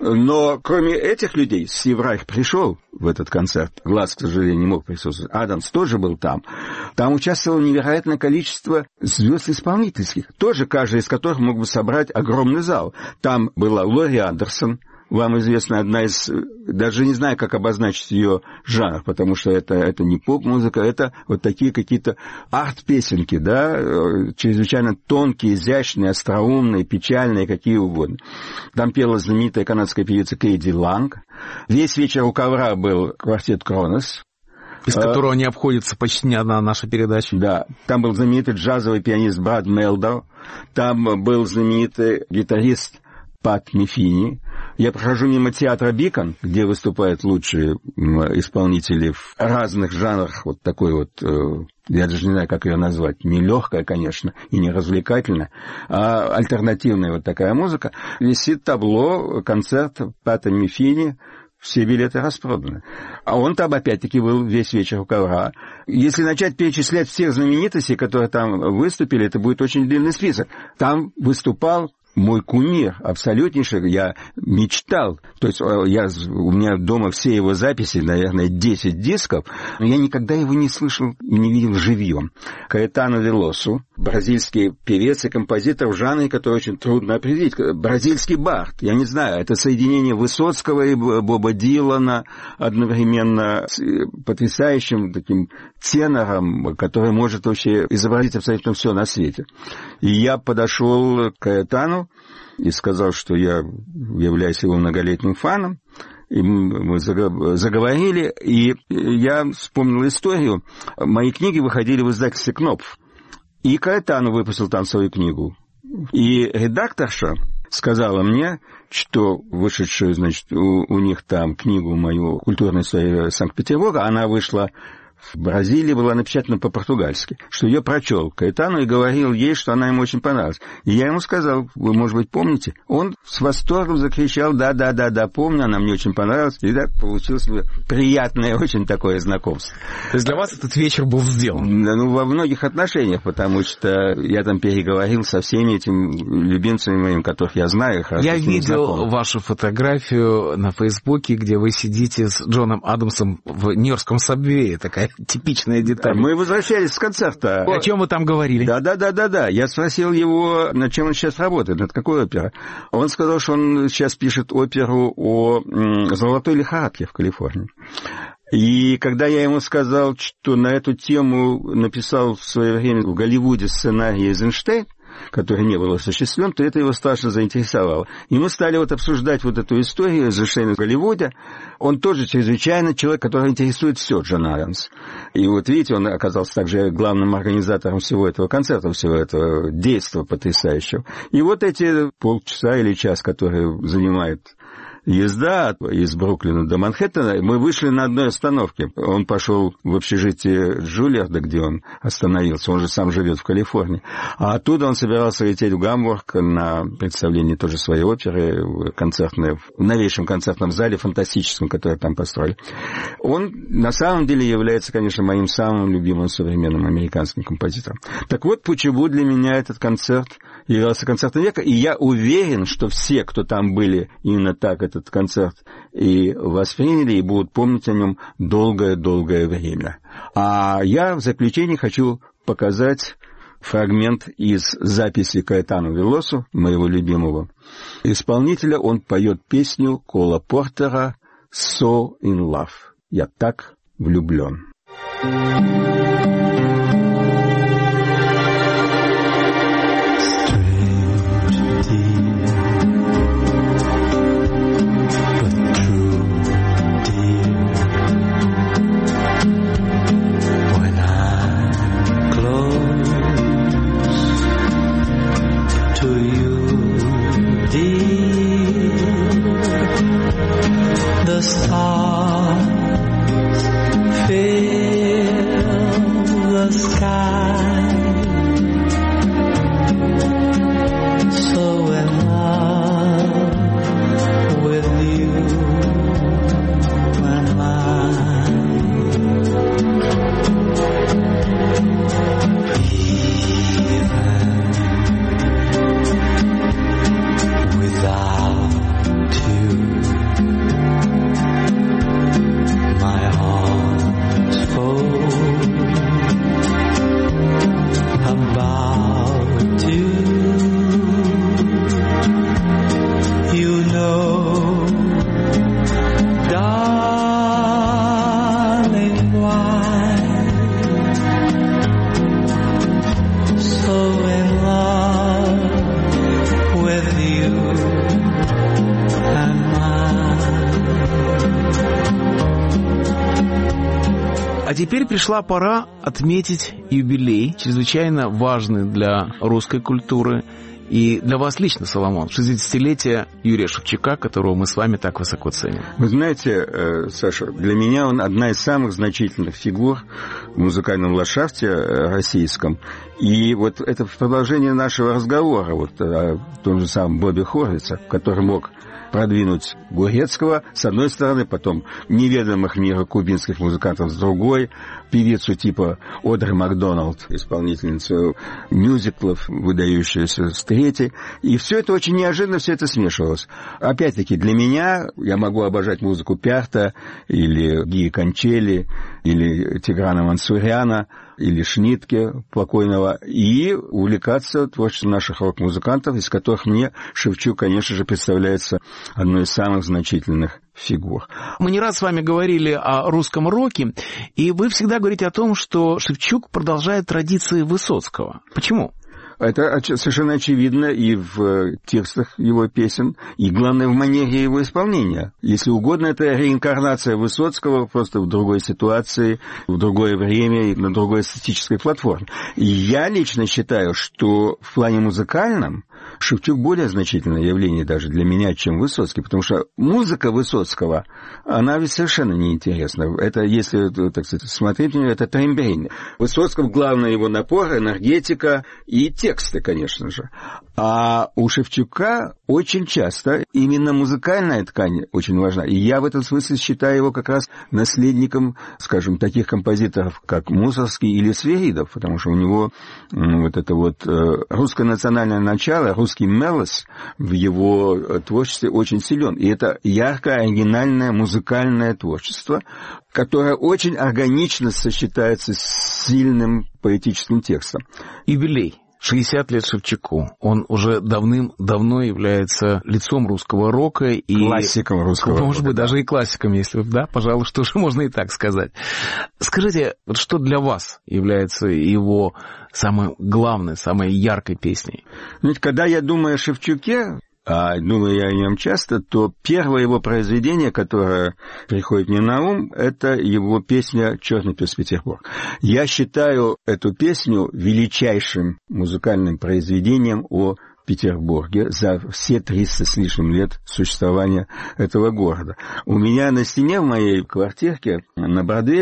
S10: Но кроме этих людей, Стив Райх пришел в этот концерт. Гласс, к сожалению, не мог присутствовать. Адамс тоже был там. Там участвовало невероятное количество звезд исполнительских, тоже каждый из которых мог бы собрать огромный зал. Там была Лори Андерсон, вам известна одна из... Даже не знаю, как обозначить ее жанр, потому что это не поп-музыка, это вот такие какие-то арт-песенки, да, чрезвычайно тонкие, изящные, остроумные, печальные, какие угодно. Там пела знаменитая канадская певица Кейди Ланг. Весь вечер у ковра был квартет Кронос,
S2: без которого не обходится почти ни одна наша передача.
S10: Да, там был знаменитый джазовый пианист Брад Мелдоу, там был знаменитый гитарист Пат Мефини. Я прохожу мимо театра Бикон, где выступают лучшие исполнители в разных жанрах. Вот такой вот, я даже не знаю, как ее назвать, не легкая, конечно, и не развлекательная, а альтернативная вот такая музыка. Висит табло, концерт Пата Мефини, все билеты распроданы. А он там, опять-таки, был весь вечер у ковра. Если начать перечислять всех знаменитостей, которые там выступили, это будет очень длинный список. Там выступал мой кумир, абсолютнейший, я мечтал, то есть у меня дома все его записи, наверное, 10 дисков, но я никогда его не слышал и не видел живьем. Каэтано Велосу, бразильский певец и композитор в жанре, который очень трудно определить. Бразильский бард, я не знаю, это соединение Высоцкого и Боба Дилана одновременно с потрясающим таким тенором, который может вообще изобразить абсолютно все на свете. И я подошел к Каэтану и сказал, что я являюсь его многолетним фаном. И мы заговорили, и я вспомнил историю. Мои книги выходили в издательстве «Кнопф». И Каэтану выпустил там свою книгу. И редакторша сказала мне, что вышедшую, значит, у них там книгу мою «Культурная история Санкт-Петербурга», она вышла в Бразилии, была напечатана по-португальски, что ее прочел Каэтану и говорил ей, что она ему очень понравилась. И я ему сказал, вы, может быть, помните? Он с восторгом закричал, да, помню, она мне очень понравилась. И так получилось приятное очень такое знакомство.
S2: То есть для вас этот вечер был сделан?
S10: Ну, во многих отношениях, потому что я там переговорил со всеми этими любимцами моими, которых я знаю.
S2: Я видел вашу фотографию на Фейсбуке, где вы сидите с Джоном Адамсом в нью-йоркском сабвее, такая типичная деталь.
S10: Мы возвращались с концерта.
S2: О чем вы там говорили?
S10: Да. Я спросил его, над чем он сейчас работает, над какой оперой. Он сказал, что он сейчас пишет оперу о золотой лихорадке в Калифорнии. И когда я ему сказал, что на эту тему написал в свое время в Голливуде сценарий Эйзенштейн, который не был осуществлен, то это его страшно заинтересовало. И мы стали вот обсуждать вот эту историю Эйзенштейна в Голливуде. Он тоже чрезвычайно человек, который интересует все, Джон Адамс. И вот видите, он оказался также главным организатором всего этого концерта, всего этого действа потрясающего. И вот эти полчаса или час, которые занимает езда из Бруклина до Манхэттена, мы вышли на одной остановке. Он пошел в общежитие Джулиарда, где он остановился. Он же сам живет в Калифорнии. А оттуда он собирался лететь в Гамбург на представление тоже своей оперы концертной, в новейшем концертном зале, фантастическом, который там построили. Он на самом деле является, конечно, моим самым любимым современным американским композитором. Так вот, почему для меня этот концерт являлся концертом века, и я уверен, что все, кто там были, именно так этот концерт и восприняли, и будут помнить о нем долгое-долгое время. А я в заключение хочу показать фрагмент из записи Каэтано Велосо, моего любимого исполнителя. Он поет песню Кола Портера «So in Love». «Я так влюблен».
S4: The stars fill the sky, so in love with you and even without you. My arms full about you. You know, darling, why so in love with you and
S2: А теперь пришла пора отметить юбилей, чрезвычайно важный для русской культуры и для вас лично, Соломон, 60-летие Юрия Шевчука, которого мы с вами так высоко ценим.
S10: Вы знаете, Саша, для меня он одна из самых значительных фигур в музыкальном ландшафте российском. И вот это в продолжении нашего разговора вот о том же самом Бобби Хорвице, который мог продвинуть Гурецкого, с одной стороны, потом неведомых мира кубинских музыкантов с другой, певицу типа Одри Макдоналд, исполнительницу мюзиклов, выдающуюся с третьей. И все это очень неожиданно, все это смешивалось. Опять-таки, для меня, я могу обожать музыку Пиарта, или Гии Кончелли, или Тиграна Мансуряна, или Шнитке покойного, и увлекаться творчеством наших рок-музыкантов, из которых мне Шевчук, конечно же, представляется одной из самых значительных фигур.
S2: Мы не раз с вами говорили о русском роке, и вы всегда говорите о том, что Шевчук продолжает традиции Высоцкого. Почему?
S10: Это совершенно очевидно и в текстах его песен, и, главное, в манере его исполнения. Если угодно, это реинкарнация Высоцкого просто в другой ситуации, в другое время и на другой эстетической платформе. И я лично считаю, что в плане музыкальном Шевчук более значительное явление даже для меня, чем Высоцкий, потому что музыка Высоцкого, она ведь совершенно неинтересна. Это, если, так сказать, смотреть на нее, это трембрейн. Высоцкого главное его напор, энергетика и тексты, конечно же. А у Шевчука очень часто именно музыкальная ткань очень важна. И я в этом смысле считаю его как раз наследником, скажем, таких композиторов, как Мусоргский или Свиридов, потому что у него вот это вот русское национальное начало, русский мелос в его творчестве очень силен. И это яркое, оригинальное музыкальное творчество, которое очень органично сочетается с сильным поэтическим текстом.
S2: Юбилей. 60 лет Шевчуку. Он уже давным-давно является лицом русского рока и
S10: классиком русского рока.
S2: Может быть, даже и классиком, если, да, пожалуй, что же можно и так сказать. Скажите, вот что для вас является его самой главной, самой яркой песней?
S10: Ведь когда я думаю о Шевчуке, а думаю я о нем часто, то первое его произведение, которое приходит мне на ум, это его песня «Черный пес Петербург». Я считаю эту песню величайшим музыкальным произведением о Петербурге за все 300 с лишним лет существования этого города. У меня на стене в моей квартирке на Бродвее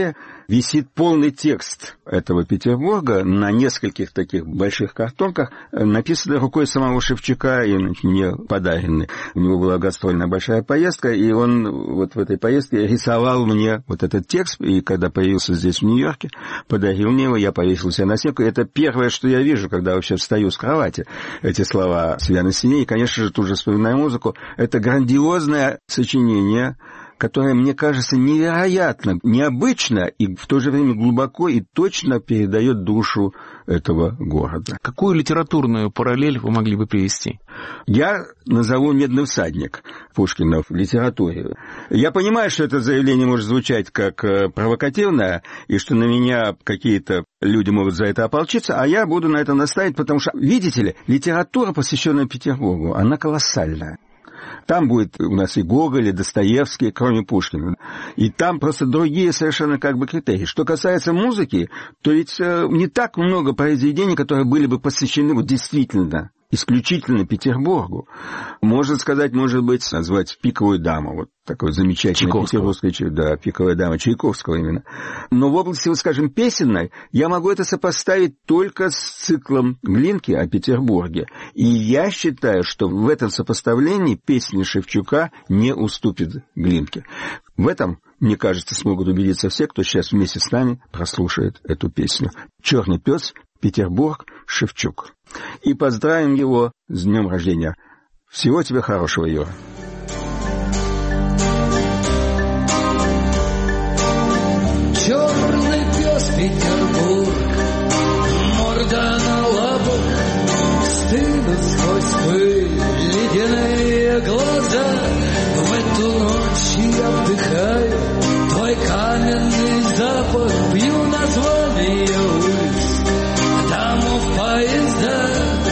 S10: висит полный текст этого Петербурга на нескольких таких больших картонках, написанный рукой самого Шевчука и мне подаренный. У него была гастрольная большая поездка, и он вот в этой поездке рисовал мне вот этот текст, и когда появился здесь в Нью-Йорке, подарил мне его, я повесил себя на стенку. Это первое, что я вижу, когда вообще встаю с кровати. Эти слова себя на стене, и, конечно же, тут же вспоминаю музыку. Это грандиозное сочинение, которое, мне кажется, невероятно, необычно и в то же время глубоко и точно передает душу этого города.
S2: Какую литературную параллель вы могли бы привести?
S10: Я назову «Медный всадник» Пушкина в литературе. Я понимаю, что это заявление может звучать как провокативное, и что на меня какие-то люди могут за это ополчиться, а я буду на это настаивать, потому что, видите ли, литература, посвященная Петербургу, она колоссальная. Там будет у нас и Гоголь, и Достоевский, кроме Пушкина. И там просто другие совершенно как бы критерии. Что касается музыки, то ведь не так много произведений, которые были бы посвящены вот действительно, исключительно Петербургу. Можно сказать, может быть, назвать «Пиковую даму». Вот такое замечательное петербургское, да, «Пиковая дама» Чайковского именно. Но в области, вот, скажем, песенной, я могу это сопоставить только с циклом Глинки о Петербурге. И я считаю, что в этом сопоставлении песни Шевчука не уступит Глинке. В этом, мне кажется, смогут убедиться все, кто сейчас вместе с нами прослушает эту песню. «Черный пес», Петербург, Шевчук. И поздравим его с днем рождения. Всего тебе хорошего, Юра.
S11: Черный пес Петербург, морда на лапах, стынут сквозь пыль ледяные глаза. В эту ночь я вдыхаю твой каменный запах, пью название улиц, домов, поезда.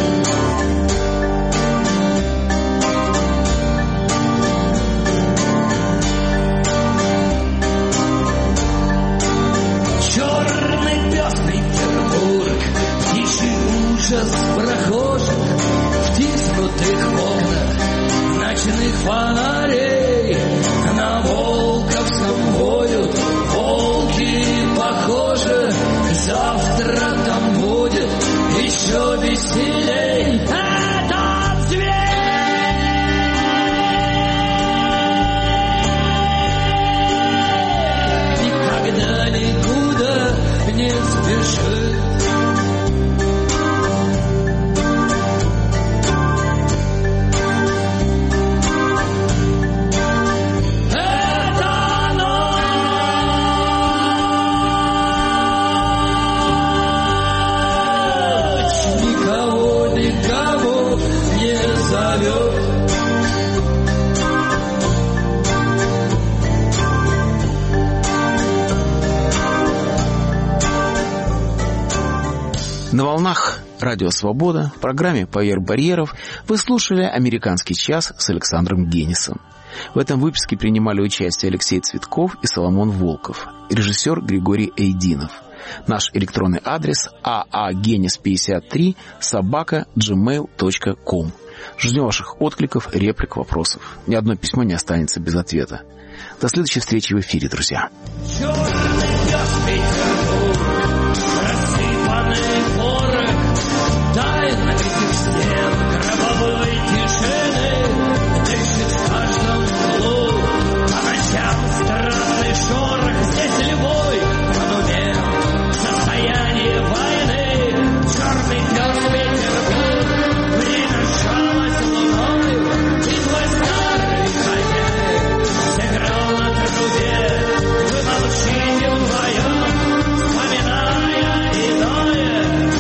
S11: Черный пес Петербург, птичий ужас прохожих, втиснутых в окна ночных фонарей. На Волковском воют волки, похоже, завтра там будет еще веселей. Этот зверь никогда никуда не спешит.
S2: На волнах Радио Свобода в программе «Поверх барьеров» вы слушали «Американский час» с Александром Генисом. В этом выпуске принимали участие Алексей Цветков и Соломон Волков, режиссер Григорий Эйдинов. Наш электронный адрес aagenis53@gmail.com. Ждем ваших откликов, реплик, вопросов. Ни одно письмо не останется без ответа. До следующей встречи в эфире, друзья.
S11: Тайна этих стен гробовой тишины дышит в каждом углу. По ночам странный шорох, здесь любой монумент, состояние войны. Черный пес Петербург, время сжалось луною, и твой старый хозяин сыграл на трубе. Вы молчите вдвоем, вспоминая иное.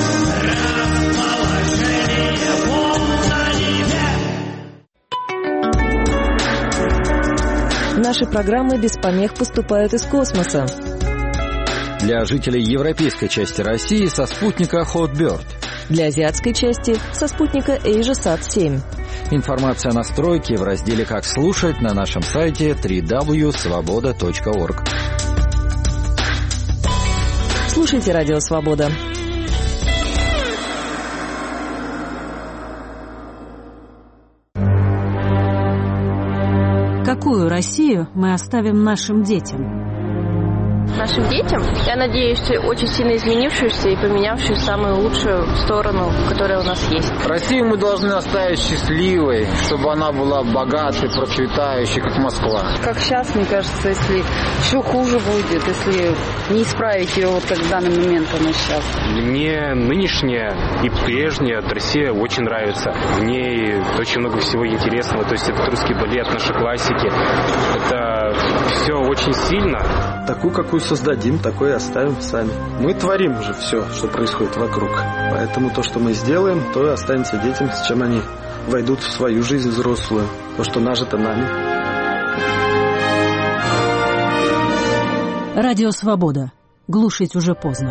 S12: Наши программы без помех поступают из космоса.
S13: Для жителей европейской части России со спутника Hotbird.
S12: Для азиатской части со спутника AsiaSat-7.
S13: Информация о настройке в разделе «Как слушать» на нашем сайте www.svoboda.org.
S12: Слушайте Радио Свобода.
S14: Какую Россию мы оставим нашим детям? нашим детям. Я надеюсь, очень сильно изменившуюся и поменявшуюся в самую лучшую сторону, которая у нас есть.
S15: Россию мы должны оставить счастливой, чтобы она была богатой, процветающей, как Москва.
S16: Как сейчас, мне кажется, если еще хуже будет, если не исправить ее, вот как в данный момент она сейчас.
S17: Мне нынешняя и прежняя Россия очень нравится. В ней очень много всего интересного. То есть это русский балет, наши классики. Это все очень сильно.
S18: Такую, какую создадим, такой и оставим сами. Мы творим уже все, что происходит вокруг. Поэтому то, что мы сделаем, то и останется детям, с чем они войдут в свою жизнь взрослую. То, что нажито нами.
S19: Радио «Свобода». Глушить уже поздно.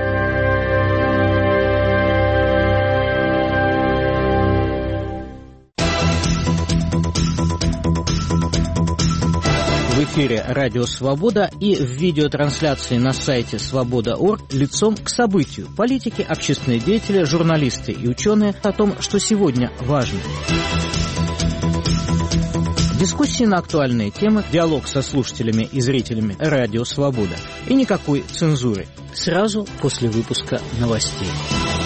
S20: В эфире «Радио Свобода» и в видеотрансляции на сайте свобода.орг лицом к событию. Политики, общественные деятели, журналисты и ученые о том, что сегодня важно. Дискуссии на актуальные темы, диалог со слушателями и зрителями «Радио Свобода». И никакой цензуры. Сразу после выпуска новостей.